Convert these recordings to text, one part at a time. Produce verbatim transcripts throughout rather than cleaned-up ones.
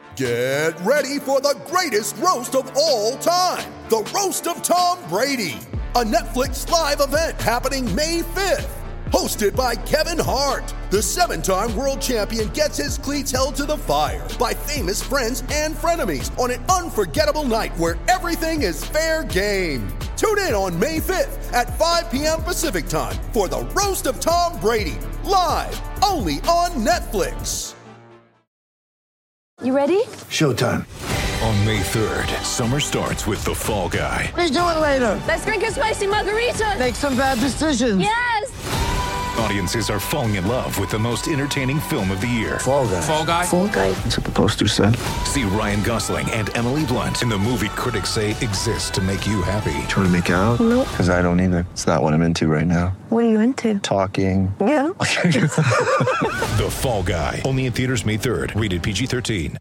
Get ready for the greatest roast of all time, the Roast of Tom Brady, a Netflix live event happening May fifth. Hosted by Kevin Hart, the seven-time world champion gets his cleats held to the fire by famous friends and frenemies on an unforgettable night where everything is fair game. Tune in on May fifth at five p.m. Pacific time for the Roast of Tom Brady, live only on Netflix. You ready? Showtime. On May third, summer starts with The Fall Guy. Let's do it later. Let's drink a spicy margarita. Make some bad decisions. Yes! Audiences are falling in love with the most entertaining film of the year. Fall Guy. Fall Guy? Fall Guy. That's what the poster said. See Ryan Gosling and Emily Blunt in the movie critics say exists to make you happy. Trying to make it out? Nope. Because I don't either. It's not what I'm into right now. What are you into? Talking. Yeah. The Fall Guy. Only in theaters May third. Rated P G thirteen.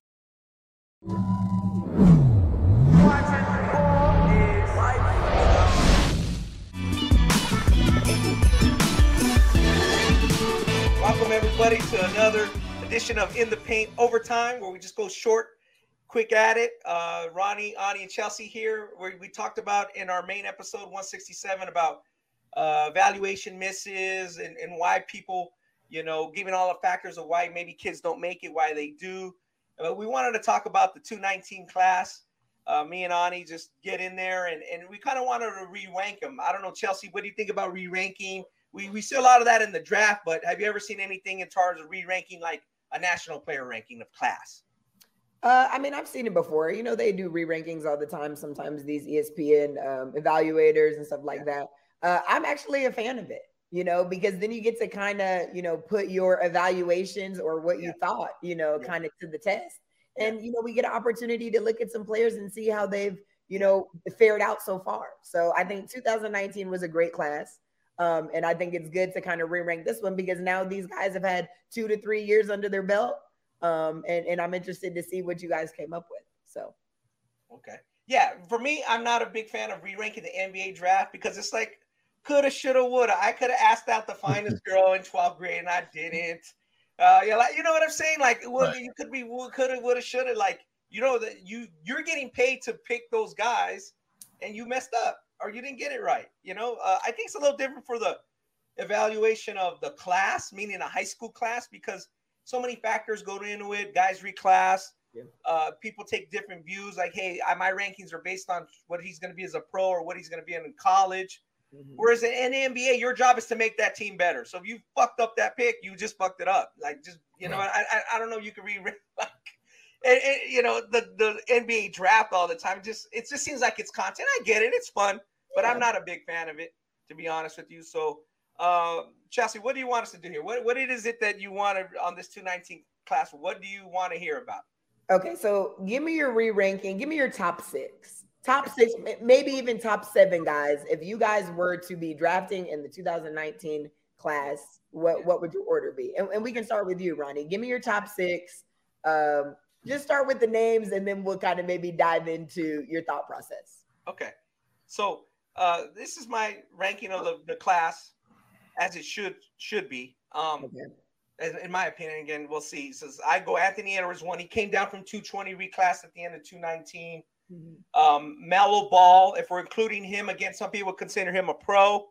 Welcome everybody to another edition of In the Paint Overtime, where we just go short, quick at it. Uh, Ronnie, Ani, and Chelsea here, where we talked about in our main episode one sixty-seven about uh, valuation misses and, and why people, you know, giving all the factors of why maybe kids don't make it, why they do. Uh, we wanted to talk about the two nineteen class. Uh, me and Ani just get in there, and, and we kind of wanted to re-rank them. I don't know, Chelsea, what do you think about re-ranking? We we see a lot of that in the draft, but have you ever seen anything in terms of re-ranking, like a national player ranking of class? Uh, I mean, I've seen it before. You know, they do re-rankings all the time. Sometimes these E S P N um, evaluators and stuff like that. Uh, I'm actually a fan of it, you know, because then you get to kind of, you know, put your evaluations or what you Yeah. thought, you know, Yeah. kind of to the test. And, Yeah. you know, we get an opportunity to look at some players and see how they've, you know, fared out so far. So I think two thousand nineteen was a great class. Um, and I think it's good to kind of re-rank this one because now these guys have had two to three years under their belt. Um, and, and I'm interested to see what you guys came up with. So, Okay. Yeah, for me, I'm not a big fan of re-ranking the N B A draft because it's like coulda, shoulda, woulda. I could have asked out the finest girl in twelfth grade and I didn't. Uh, yeah, like, you know what I'm saying? Like, well, Right. you could be coulda, woulda, shoulda. Like, you know that you you're getting paid to pick those guys, and you messed up or you didn't get it right. You know, uh, I think it's a little different for the evaluation of the class, meaning a high school class, because so many factors go into it. Guys reclass. Yeah. Uh, people take different views. Like, hey, I, my rankings are based on what he's going to be as a pro or what he's going to be in college. mhm. Whereas in the N B A, your job is to make that team better. So if you fucked up that pick, you just fucked it up. Like, just, you know, I, I I don't know. You can read like, and, and, you know, the the N B A draft all the time. Just it just seems like it's content. I get it. It's fun, but Yeah. I'm not a big fan of it, to be honest with you. So, uh, Chelsea, what do you want us to do here? What what is it that you want to, on this two nineteen class? What do you want to hear about? Okay, so give me your re-ranking. Give me your top six. Top six, m- maybe even top seven guys. If you guys were to be drafting in the two thousand nineteen class, what, what would your order be? And, and we can start with you, Ronnie. Give me your top six. Um, just start with the names, and then we'll kind of maybe dive into your thought process. Okay, so uh, this is my ranking of the, the class as it should should be. Um, Okay. in in my opinion, again, we'll see. He says I go Anthony Edwards one. He came down from two twenty, reclassed at the end of two nineteen. Mhm. Um, Melo Ball, if we're including him, again, some people consider him a pro,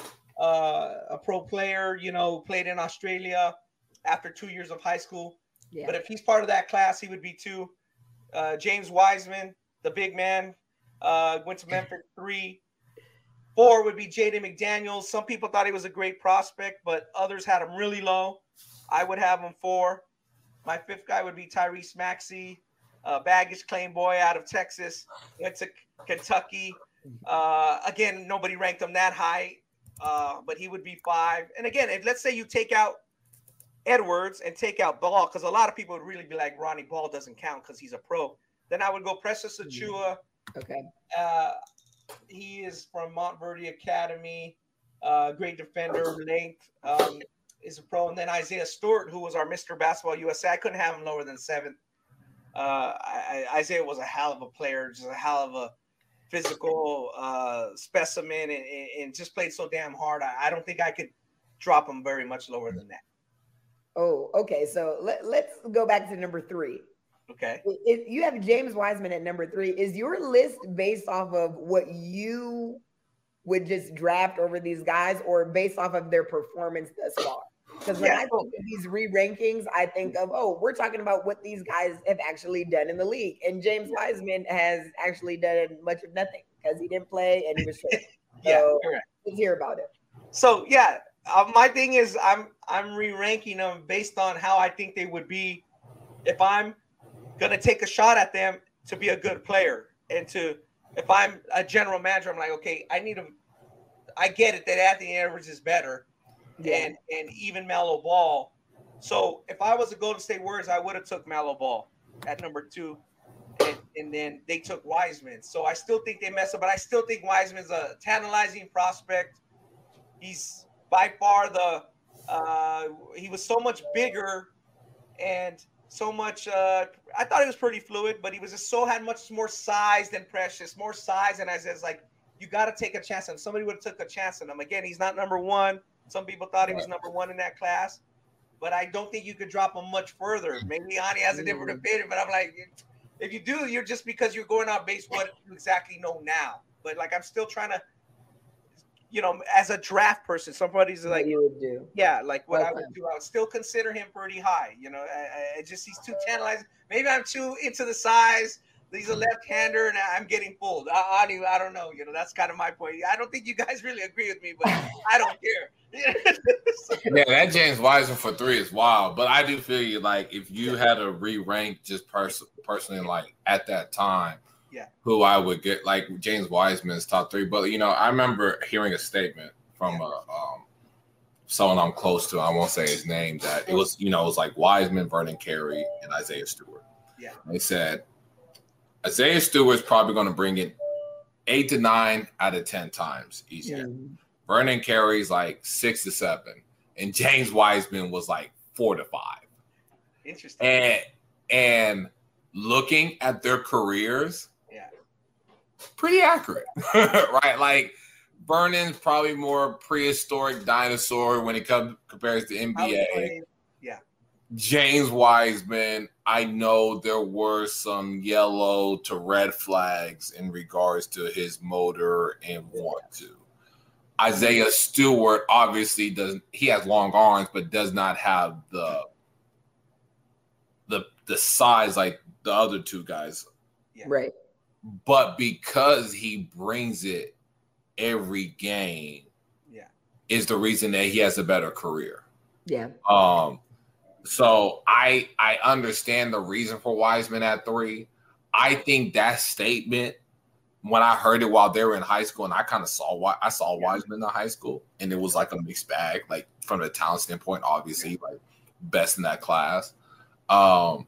uh, a pro player. You know, played in Australia after two years of high school. Yeah. But if he's part of that class, he would be two. Uh, James Wiseman, the big man, uh, went to Memphis three. Four would be Jaden McDaniels. Some people thought he was a great prospect, but others had him really low. I would have him four. My fifth guy would be Tyrese Maxey, uh, baggage claim boy out of Texas, went to Kentucky. Uh, again, nobody ranked him that high, uh, but he would be five. And again, if let's say you take out Edwards and take out Ball, because a lot of people would really be like, Ronnie Ball doesn't count because he's a pro. Then I would go Precious Achua. Okay. Uh, he is from Montverde Academy, uh, great defender, length, um, is a pro. And then Isaiah Stewart, who was our Mister Basketball U S A. I couldn't have him lower than seventh. Uh, I, I, Isaiah was a hell of a player, just a hell of a physical uh, specimen, and, and, and just played so damn hard. I, I don't think I could drop him very much lower than that. Oh, okay. So let, let's go back to number three. Okay. If you have James Wiseman at number three, is your list based off of what you would just draft over these guys, or based off of their performance thus far? Because when Yeah. I think of these re-rankings, I think of, oh, we're talking about what these guys have actually done in the league. And James Wiseman has actually done much of nothing because he didn't play and he was traded. Yeah, So correct. let's hear about it. So yeah, uh, my thing is I'm I'm re-ranking them based on how I think they would be if I'm gonna take a shot at them to be a good player, and to if I'm a general manager, I'm like, okay, I need to. I get it that Anthony Edwards is better, Yeah. and and even Melo Ball. So if I was a Golden State Warriors, I would have took Melo Ball at number two, and, and then they took Wiseman. So I still think they messed up, but I still think Wiseman's a tantalizing prospect. He's by far the uh, he was so much bigger and so much. Uh, I thought he was pretty fluid, but he was just so had much more size than Precious, more size. And I says like, you got to take a chance on him. Somebody would have took a chance on him. Again, he's not number one. Some people thought he was number one in that class, but I don't think you could drop him much further. Maybe Ani has a different opinion, but I'm like, if you do, you're just because you're going out based what you exactly know now. But like, I'm still trying to, you know, as a draft person, somebody's like, What you would do. yeah, like what I Okay. would do, I would still consider him pretty high. You know, I, I just he's too tantalizing. Maybe I'm too into the size. He's a left-hander, and I'm getting fooled. I, I, I don't know. You know, that's kind of my point. I don't think you guys really agree with me, but I don't care. So, Yeah, that James Wiseman for three is wild. But I do feel you like if you had to re-rank just pers- personally, like at that time, yeah, who I would get, like James Wiseman's top three. But you know, I remember hearing a statement from Yeah. uh, um, someone I'm close to. I won't say his name. That it was, you know, it was like Wiseman, Vernon Carey, and Isaiah Stewart. Yeah, They said Isaiah Stewart's probably going to bring it eight to nine out of ten times each year. Mhm. Vernon Carey's like six to seven, and James Wiseman was like four to five. interesting. And and looking at their careers, yeah, pretty accurate, right? Like Vernon's probably more prehistoric dinosaur when it comes compares to N B A. yeah, James Wiseman, I know there were some yellow to red flags in regards to his motor and want to. Isaiah Stewart obviously doesn't. He has long arms, but does not have the the the size like the other two guys. yeah. Right. But because he brings it every game, Yeah. is the reason that he has a better career. Yeah. Um, so I I understand the reason for Wiseman at three. I think that statement, when I heard it while they were in high school, and I kind of saw I saw Wiseman in high school, and it was like a mixed bag, like from the talent standpoint, obviously, like best in that class. Um,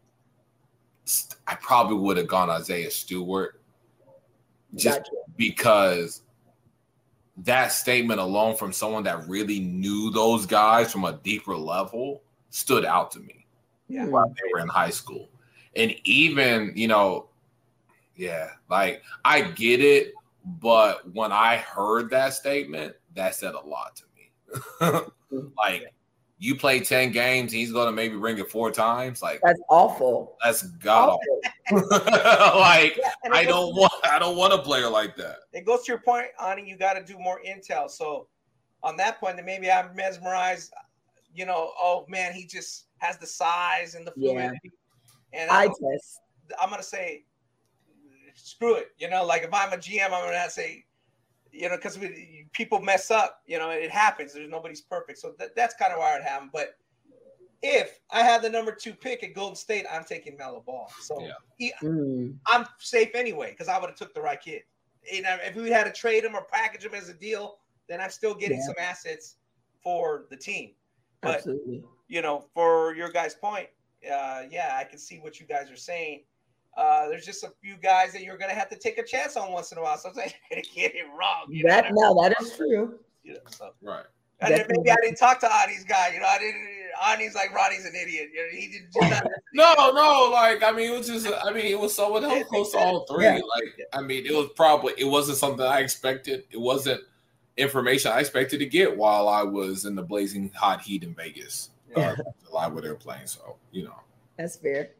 I probably would have gone Isaiah Stewart just Gotcha. because that statement alone from someone that really knew those guys from a deeper level stood out to me Yeah. while they were in high school. And even, you know, yeah, like I get it, but when I heard that statement, that said a lot to me. Like, you play ten games, he's going to maybe bring it four times. Like, That's awful. that's god awful. Like, Yeah, and it I goes- don't want I don't want a player like that. It goes to your point, Ani, you got to do more intel. So on that point, then maybe I'm mesmerized, you know, oh man, he just has the size and the Yeah. fluidity. And Eye I'm, test. I'm going to say, screw it. You know, like if I'm a G M, I'm going to say, you know, because people mess up, you know, it happens. There's nobody's perfect. So that, that's kind of why it happened. But if I had the number two pick at Golden State, I'm taking Melo Ball. So Yeah. he, Mm. I'm safe anyway because I would have took the right kid. You know, if we had to trade him or package him as a deal, then I'm still getting Yeah. some assets for the team. But Absolutely. you know, for your guys' point, uh, yeah, I can see what you guys are saying. Uh, there's just a few guys that you're gonna have to take a chance on once in a while. Sometimes you're gonna get it wrong. You know? That no, that is true. You know, so. Right. And then maybe I didn't talk to Ani's guy. You know, I didn't. Ani's like Ronnie's an idiot. You know, he did not. No, no, like I mean, it was just, I mean, it was someone else close to all three. Yeah. Like, I mean, it was probably, it wasn't something I expected. It wasn't information I expected to get while I was in the blazing hot heat in Vegas, uh, July where they were playing. So, you know, That's fair.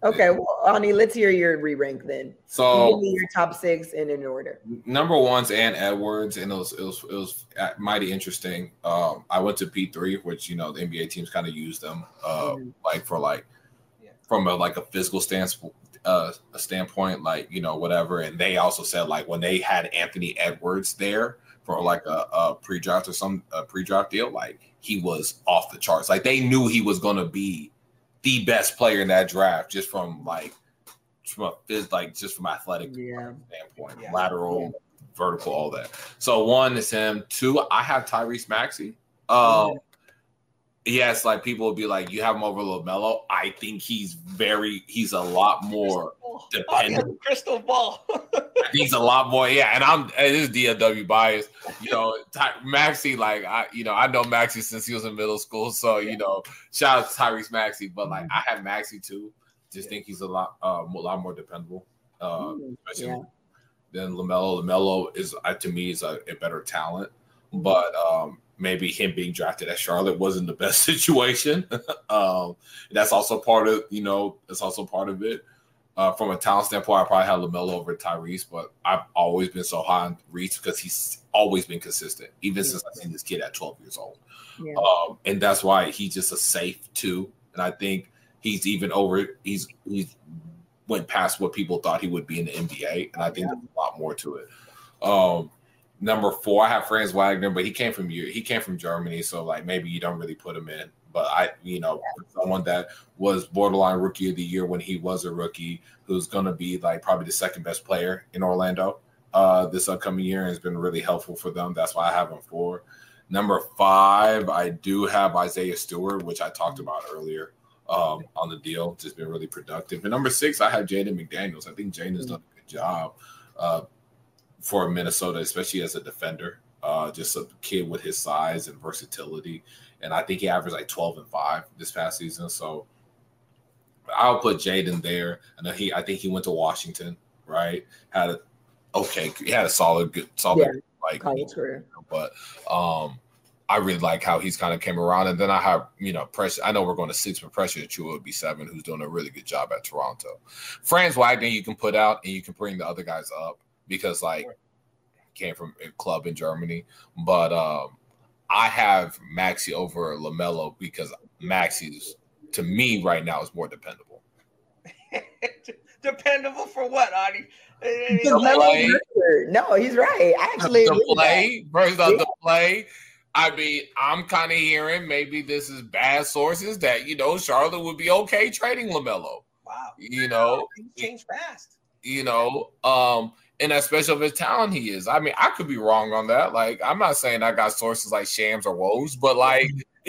Okay, well, Ani, let's hear your re-rank then. So give me your top six and in order. Number one's Ann Edwards, and it was it was it was mighty interesting. Um, I went to P three, which you know the N B A teams kind of use them, uh, mm-hmm. like for like yeah. from a like a physical stance, uh, a standpoint, like you know whatever. And they also said like when they had Anthony Edwards there for like a, a pre-draft or some a pre-draft deal, like he was off the charts. Like they knew he was going to be the best player in that draft, just from like, from a, like just from athletic yeah. standpoint, yeah. lateral, yeah. vertical, all that. So one is him. Two, I have Tyrese Maxey. Um, yeah. Yes, like people will be like, you have him over LaMelo. I think he's very, he's a lot more dependent. Crystal ball. I think he's a lot more, yeah. And I'm it is D F W bias, you know. Ty, Maxey, like I, you know, I know Maxey since he was in middle school, so you know, shout out to Tyrese Maxey. But like, I have Maxey too. Just think he's a lot, uh, a lot more dependable, uh, yeah. than LaMelo. LaMelo is, uh, to me, is a, a better talent, but um, maybe him being drafted at Charlotte wasn't the best situation. um, that's also part of, you know, that's also part of it. Uh, from a talent standpoint, I probably had LaMelo over Tyrese, but I've always been so high on Reese because he's always been consistent, even yeah. since I've seen this kid at twelve years old. Yeah. Um, and that's why he's just a safe two. And I think he's even over, he's he's went past what people thought he would be in the N B A. And I think yeah. there's a lot more to it. Um, number four, I have Franz Wagner, but he came from he came from Germany. So like maybe you don't really put him in. But I, you know, someone that was borderline rookie of the year when he was a rookie, who's going to be like probably the second best player in Orlando uh, this upcoming year, and has been really helpful for them. That's why I have him for. Number five, I do have Isaiah Stewart, which I talked about earlier um, on the deal. Just been really productive. And number six, I have Jaden McDaniels. I think Jaden has done a good job uh, for Minnesota, especially as a defender. Uh, just a kid with his size and versatility. And I think he averaged like twelve and five this past season. So I'll put Jaden there. I know he, I think he went to Washington, right? Had a, okay, he had a solid, good, solid, yeah, like, college career. But um, I really like how he's kind of came around. And then I have, you know, Pressure. I know we're going to six, but Pressure Achiuwa would be seven, who's doing a really good job at Toronto. Franz Wagner, you can put out and you can bring the other guys up because, like, came from a club in Germany. But, um, I have Maxey over LaMelo because Maxey's, to me right now, is more dependable. Dependable for what, Adi? No, he's right. Actually, the play versus yeah. the play. I mean, I'm kind of hearing maybe this is bad sources that, you know, Charlotte would be okay trading LaMelo. Wow. You know, things change fast. You know, um, and especially of his talent he is. I mean, I could be wrong on that. Like, I'm not saying I got sources like Shams or Woj, but like,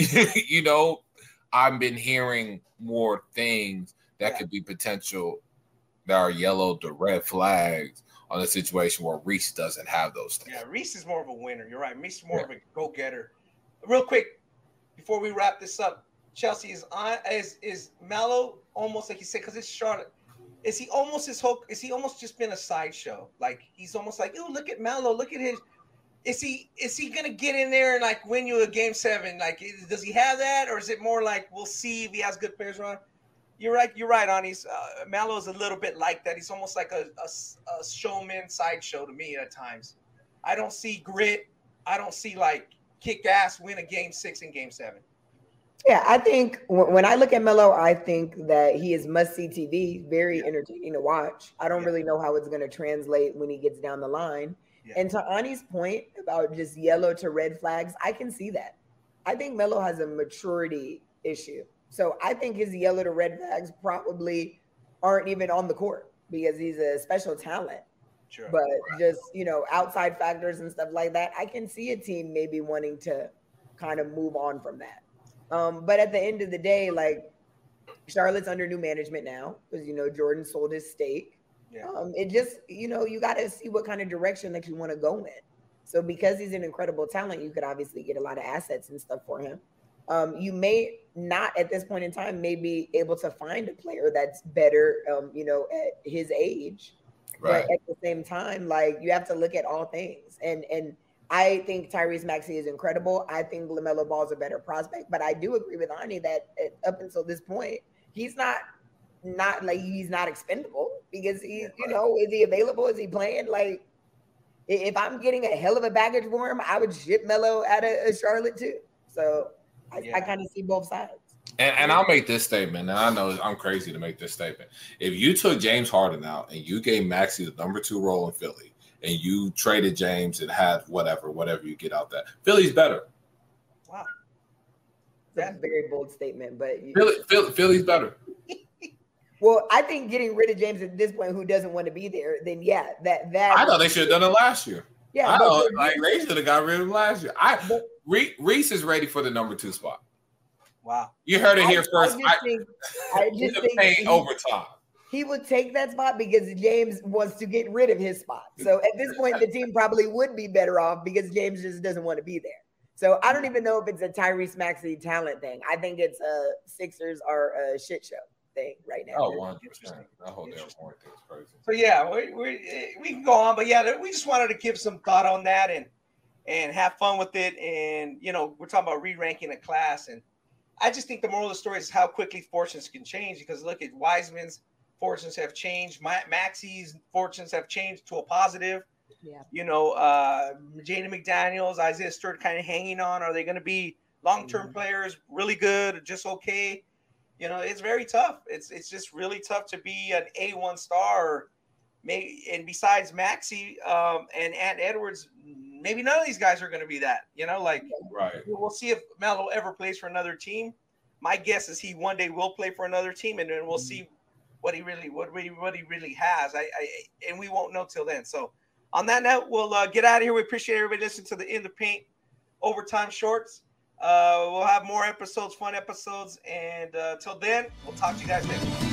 you know, I've been hearing more things that yeah. could be potential that are yellow to red flags on a situation where Reese doesn't have those things. Yeah, Reese is more of a winner. You're right. Reese is more yeah. of a go-getter. Real quick, before we wrap this up, Chelsea is on is is Melo almost like you said, because it's Charlotte. Is he almost his whole? Is he almost just been a sideshow? Like he's almost like, oh, look at Melo, look at his. Is he is he gonna get in there and like win you a game seven? Like, does he have that, or is it more like we'll see if he has good players around? You're right. You're right, Anis. Uh, Melo is a little bit like that. He's almost like a, a, a showman sideshow to me at times. I don't see grit. I don't see like kick ass win a game six and game seven. Yeah, I think when I look at Melo, I think that he is must-see T V, very yeah. entertaining to watch. I don't yeah. really know how it's going to translate when he gets down the line. Yeah. And to Ani's point about just yellow to red flags, I can see that. I think Melo has a maturity issue. So I think his yellow to red flags probably aren't even on the court because he's a special talent. Sure. But just, you know, outside factors and stuff like that, I can see a team maybe wanting to kind of move on from that. Um, but at the end of the day, like Charlotte's under new management now because, you know, Jordan sold his stake. Yeah. Um, it just, you know, you got to see what kind of direction that you want to go in. So because he's an incredible talent, you could obviously get a lot of assets and stuff for him. Um, you may not at this point in time may be able to find a player that's better, um, you know, at his age. Right. But at the same time, like you have to look at all things. And, and, I think Tyrese Maxey is incredible. I think LaMelo Ball is a better prospect, but I do agree with Ani that up until this point, he's not not like he's not expendable because he's, you know, is he available? Is he playing? Like, if I'm getting a hell of a package for him, I would ship Melo out of, of Charlotte too. So I, yeah. I kind of see both sides. And, and I'll make this statement, and I know I'm crazy to make this statement. If you took James Harden out and you gave Maxey the number two role in Philly, and you traded James and had whatever, whatever you get out that, Philly's better. Wow. That's a very bold statement, but you, Philly, Philly, Philly's better. Well, I think getting rid of James at this point, who doesn't want to be there, then yeah, that that I thought they should have done it last year. Yeah, I know, like they should have got rid of him last year. I but, Reese is ready for the number two spot. Wow, you heard it here I, first. I just I, think, I just think he, overtime. He would take that spot because James wants to get rid of his spot. So at this point, the team probably would be better off because James just doesn't want to be there. So I don't even know if it's a Tyrese Maxey talent thing. I think it's a Sixers are a shit show thing right now. Oh, one hundred percent. That whole damn point thing is crazy. So yeah, we, we we can go on, but yeah, we just wanted to give some thought on that and and have fun with it. And you know, we're talking about re-ranking a class, and I just think the moral of the story is how quickly fortunes can change. Because look at Wiseman's fortunes have changed. My, Maxey's fortunes have changed to a positive. Yeah. You know, uh, Jaden McDaniels, Isaiah Stewart kind of hanging on. Are they going to be long-term mm-hmm. players, really good, just okay? You know, it's very tough. It's it's just really tough to be an A one star. Or maybe, and besides Maxey um, and Ant Edwards, maybe none of these guys are going to be that. You know, like right. We'll see if Melo ever plays for another team. My guess is he one day will play for another team, and then we'll mm-hmm. see what he really what he, what he really has. I, I and we won't know till then. So. On that note, we'll uh, get out of here. We appreciate everybody listening to the In the Paint Overtime Shorts. Uh, we'll have more episodes, fun episodes. And uh, till then, we'll talk to you guys next week.